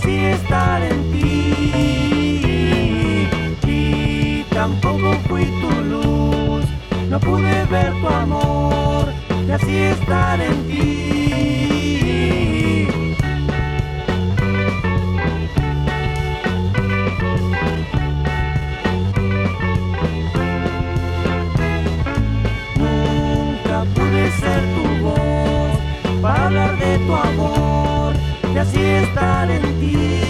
así estar en ti. Y tampoco fui tu luz, no pude ver tu amor, y así estar en ti. Nunca pude ser tu voz para hablar de tu amor, y así estar en ti.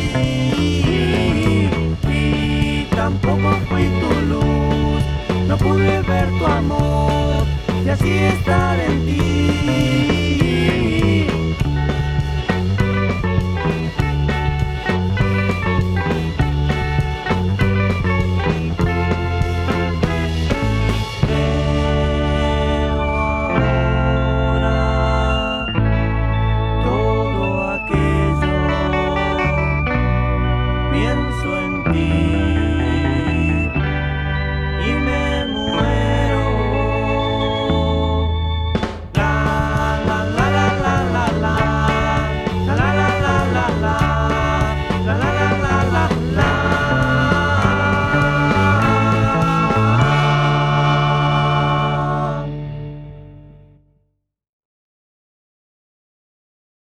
Y tampoco fui tu luz, no pude ver tu amor, y así estar en ti.